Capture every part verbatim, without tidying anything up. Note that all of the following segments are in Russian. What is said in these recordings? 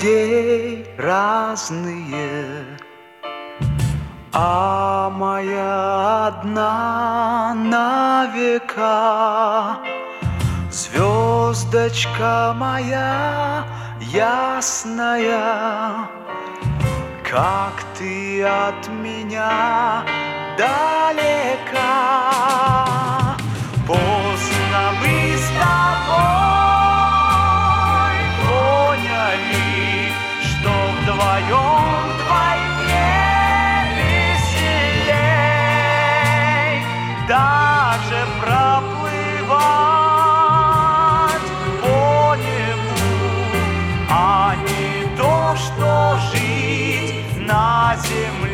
людей разные, а моя одна на века. Звездочка моя ясная, как ты от меня далека. Поздно мы с тобой поняли, что вдвоем вдвойне веселей. Даже проплывать по небу, а не то, что жить на земле.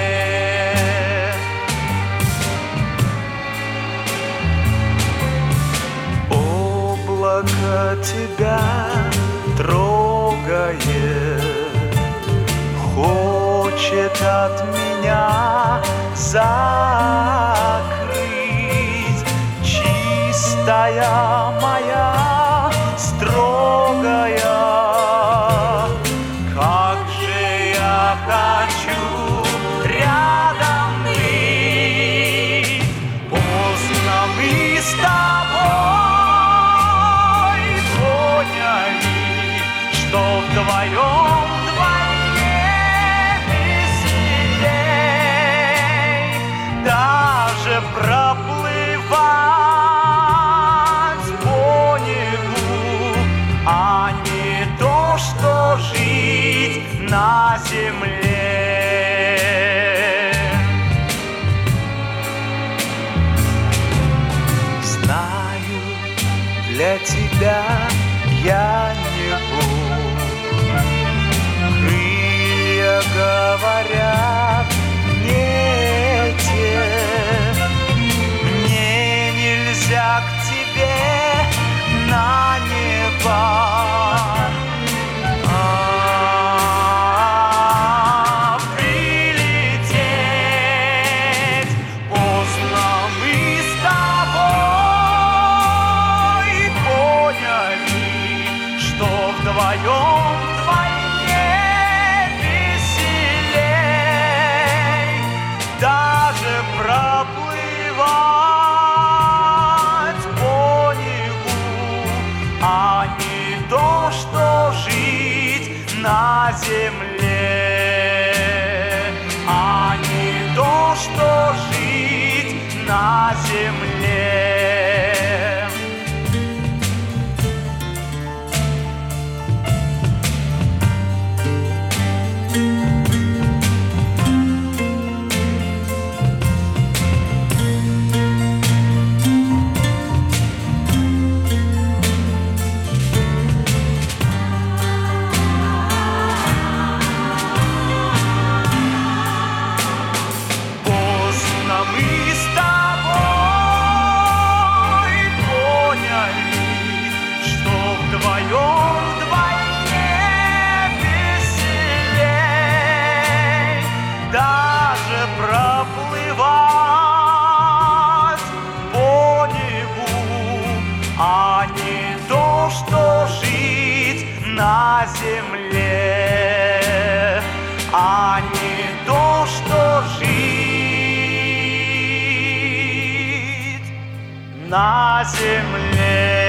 Облако тебя трогает, хочет от меня закрыть. Чистая моя, строгая, как же я хочу рядом быть. Поздно мы с тобой поняли, что вдвоем вдвойне веселей. Даже проплывать по небу, а не то, что жить на земле. Знаю, для тебя я не Бог. Крылья говорят не те. Мне нельзя к тебе на небо. А прилететь. Поздно мы с тобой поняли, что вдвоем вдвойне веселей. Даже проплывать по небу, а не то, что жить на земле. А не то, что жить на земле. Мы с тобой поняли, что вдвоем вдвойне веселей. Даже проплывать по небу, а не то, что жить на земле. А не то, что жить на земле.